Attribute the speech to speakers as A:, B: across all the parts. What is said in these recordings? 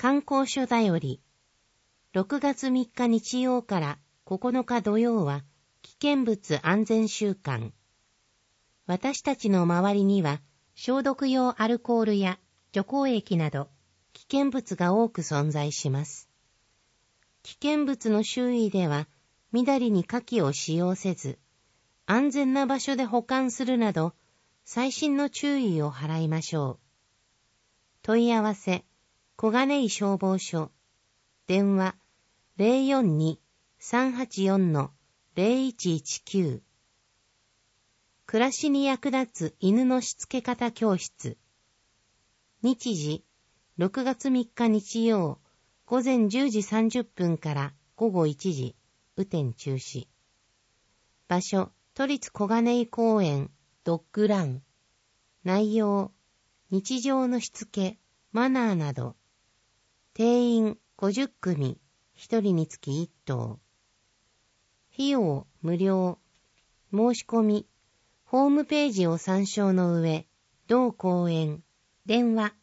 A: 観光所だより。6月3日日曜から9日土曜は危険物安全週間。私たちの周りには消毒用アルコールや除光液など危険物が多く存在します。危険物の周囲ではみだりに火器を使用せず、安全な場所で保管するなど細心の注意を払いましょう。問い合わせ、小金井消防署。電話、042-384-0119。暮らしに役立つ犬のしつけ方教室。日時、6月3日日曜、午前10時30分から午後1時、雨天中止。場所、都立小金井公園、ドッグラン。内容、日常のしつけ、マナーなど。定員50組、1人につき1頭。費用無料。申し込み、ホームページを参照の上、同公園。電話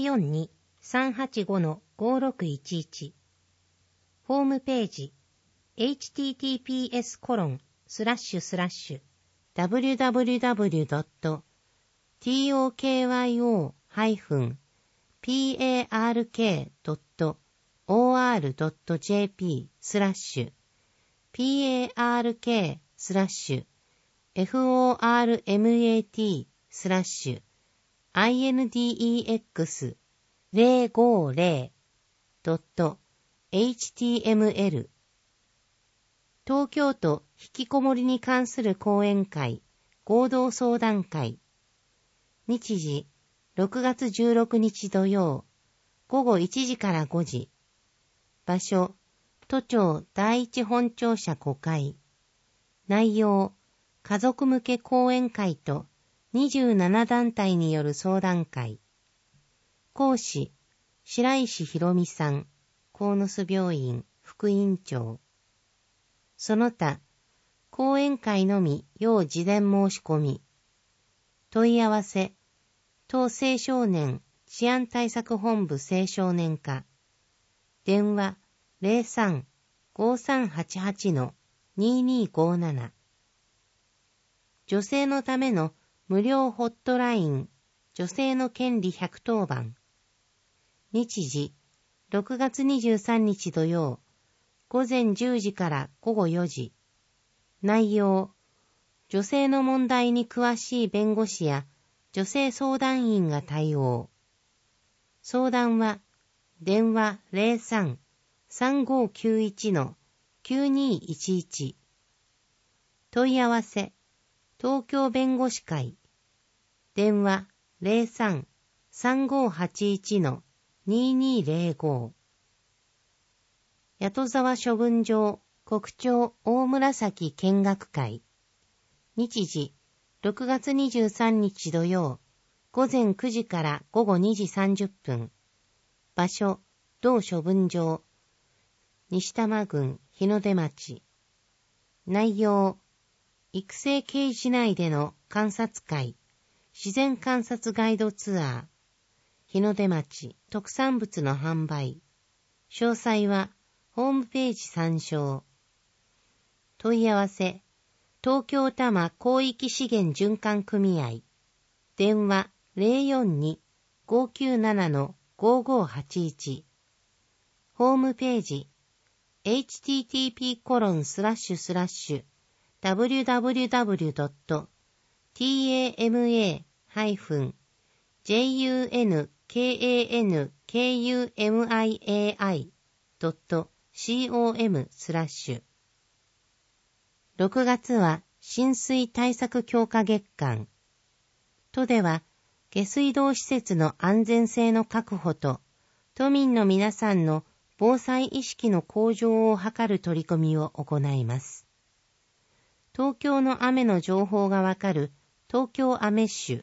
A: 042-385-5611。ホームページ、www.tokyo-format-index-format-index-html。 東京都ひきこもりに関する講演会合同相談会。日時6月16日土曜午後1時から5時。場所、都庁第一本庁舎5階。内容、家族向け講演会と27団体による相談会。講師、白石博美さん、鴻巣病院副院長。その他、講演会のみ要事前申し込み。問い合わせ、都青少年治安対策本部青少年課。電話03-5388-2257。女性のための無料ホットライン、女性の権利110番。日時、6月23日土曜、午前10時から午後4時。内容、女性の問題に詳しい弁護士や女性相談員が対応。相談は、電話03-3591-9211。問い合わせ、東京弁護士会。電話03-3581-2205。八戸沢処分場国庁大紫見学会。日時、6月23日土曜、午前9時から午後2時30分。場所、同処分場。西多摩郡日の出町。内容、育成刑事内での観察会、自然観察ガイドツアー。日の出町特産物の販売。詳細は、ホームページ参照。問い合わせ、東京多摩広域資源循環組合。電話042-597-5581。ホームページ、http://www.tama-junkanmiai.com/。6月は浸水対策強化月間。都では下水道施設の安全性の確保と都民の皆さんの防災意識の向上を図る取り組みを行います。東京の雨の情報がわかる東京アメッシュ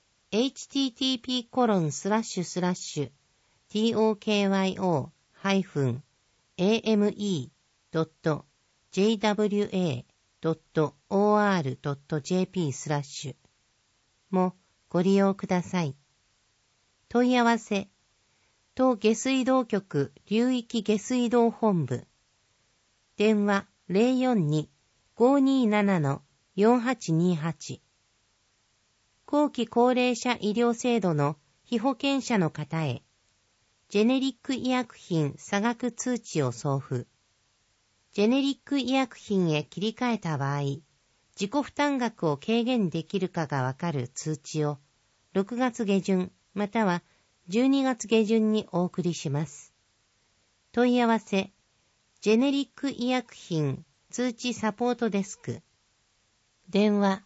A: http://tokyo-ame.jwa.or.jp/ もご利用ください。問い合わせ、 都下水道局流域下水道本部。電話042-527-4828。後期高齢者医療制度の被保険者の方へ、ジェネリック医薬品差額通知を送付。ジェネリック医薬品へ切り替えた場合、自己負担額を軽減できるかがわかる通知を6月下旬または12月下旬にお送りします。問い合わせ、ジェネリック医薬品通知サポートデスク。電話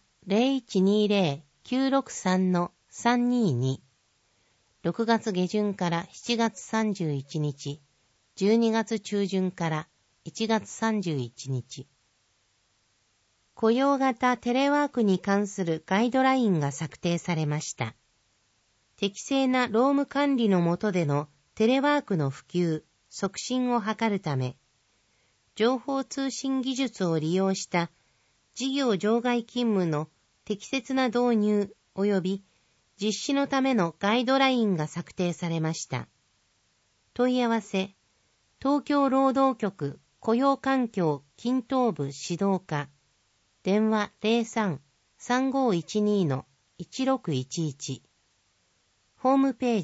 A: 0120-963-322。6月下旬から7月31日、12月中旬から1月31日。雇用型テレワークに関するガイドラインが策定されました。適正な労務管理の下でのテレワークの普及、促進を図るため、情報通信技術を利用した事業場外勤務の適切な導入及び実施のためのガイドラインが策定されました。問い合わせ、東京労働局雇用環境均等部指導課、電話03-3512-1611。ホームペー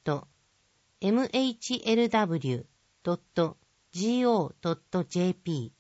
A: ジ、http://www.mhlw.go.jp